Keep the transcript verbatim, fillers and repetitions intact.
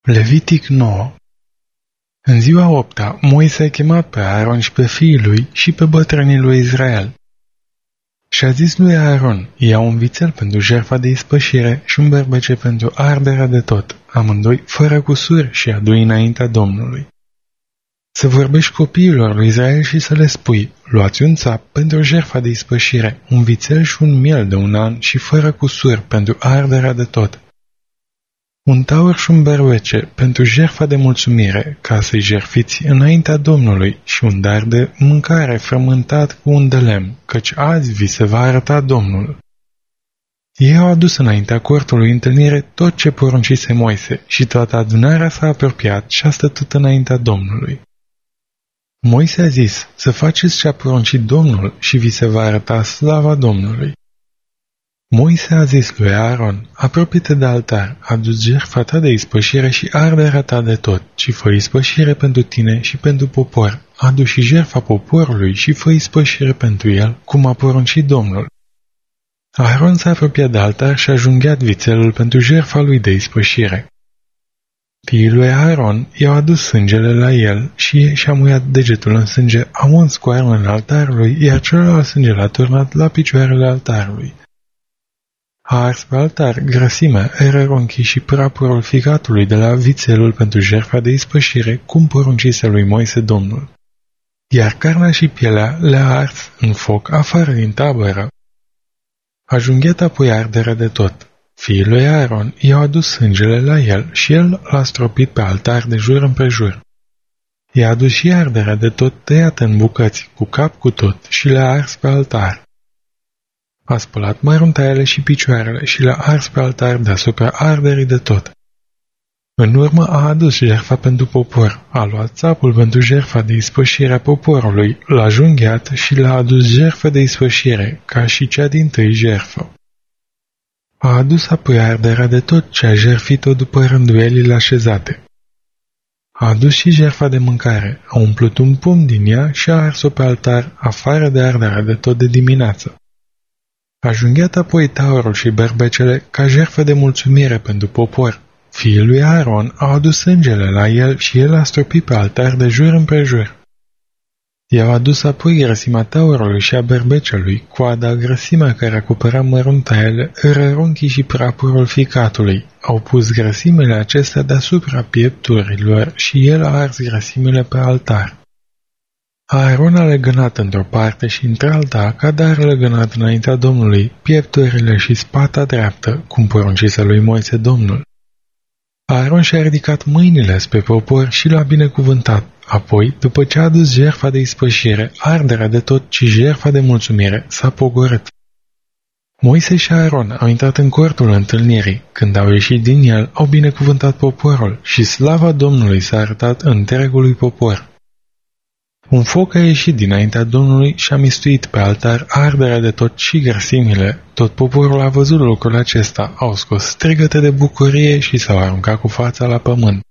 Levitic nouă. În ziua opta, Moise a chemat pe Aaron și pe fiii lui și pe bătrânii lui Israel. Și a zis lui Aaron, ia un vițel pentru jertfa de ispășire și un berbece pentru arderea de tot, amândoi fără cusur, și adu-i înaintea Domnului. Să vorbești copiilor lui Israel și să le spui, luați un țap pentru jertfa de ispășire, un vițel și un miel de un an și fără cusur pentru arderea de tot. Un taur și un berbece pentru jertfa de mulțumire, ca să-i jertfiți înaintea Domnului, și un dar de mâncare frământat cu un de lemn, căci azi vi se va arăta Domnul. Ei au adus înaintea cortului întâlnire tot ce poruncise Moise și toată adunarea s-a apropiat și a stătut înaintea Domnului. Moise a zis, să faceți ce a poruncit Domnul și vi se va arăta slava Domnului. Moise a zis lui Aaron, apropie-te de altar, adu-ți jertfa ta de ispășire și arderea ta de tot, și fă ispășire pentru tine și pentru popor, adu și jertfa poporului și fă ispășire pentru el, cum a poruncit Domnul. Aaron s-a apropiat de altar și a junghiat vițelul pentru jertfa lui de ispășire. Fiii lui Aaron i-au adus sângele la el și și-a muiat degetul în sânge, a uns coarnele altarului, iar celălalt sânge l-a turnat la picioarele altarului. A ars pe altar grăsimea, ereronchii și prapurul ficatului de la vițelul pentru jertfa de ispășire, cum poruncise lui Moise Domnul. Iar carnea și pielea le-a ars în foc afară din tabără. A junghiat apoi arderea de tot. Fiii lui Aaron i-au adus sângele la el și el l-a stropit pe altar de jur împrejur. I-a adus și arderea de tot tăiată în bucăți, cu cap cu tot, și le-a ars pe altar. A spălat măruntaiele și picioarele și le-a ars pe altar deasupra arderii de tot. În urmă a adus jertfa pentru popor, a luat țapul pentru jertfa de ispășire a poporului, l-a junghiat și l-a adus jertfă de ispășire, ca și cea dintâi jertfă. A adus apoi arderea de tot ce a jertfit-o după rânduielile așezate. A adus și jertfa de mâncare, a umplut un pumn din ea și a ars-o pe altar, afară de arderea de tot de dimineață. A junghiat apoi taurul și berbecele ca jertfă de mulțumire pentru popor. Fiii lui Aaron au adus sângele la el și el a stropit pe altar de jur împrejur. I-au adus apoi grăsimea taurului și a berbecelui, coada, grăsimea care acopera măruntaiele, rărunchii și prapurul ficatului. Au pus grăsimile acestea deasupra piepturilor și el a ars grăsimile pe altar. Aaron a legănat într-o parte și într-alta, ca dar legănat înaintea Domnului, piepturile și spata dreaptă, cum poruncise lui Moise Domnul. Aaron și-a ridicat mâinile spre popor și l-a binecuvântat. Apoi, după ce a adus jertfa de ispășire, arderea de tot și jertfa de mulțumire, s-a pogorât. Moise și Aaron au intrat în cortul întâlnirii. Când au ieșit din el, au binecuvântat poporul și slava Domnului s-a arătat întregului popor. Un foc a ieșit dinaintea Domnului și a mistuit pe altar arderea de tot și grăsimile. Tot poporul a văzut lucrul acesta, au scos strigăte de bucurie și s-au aruncat cu fața la pământ.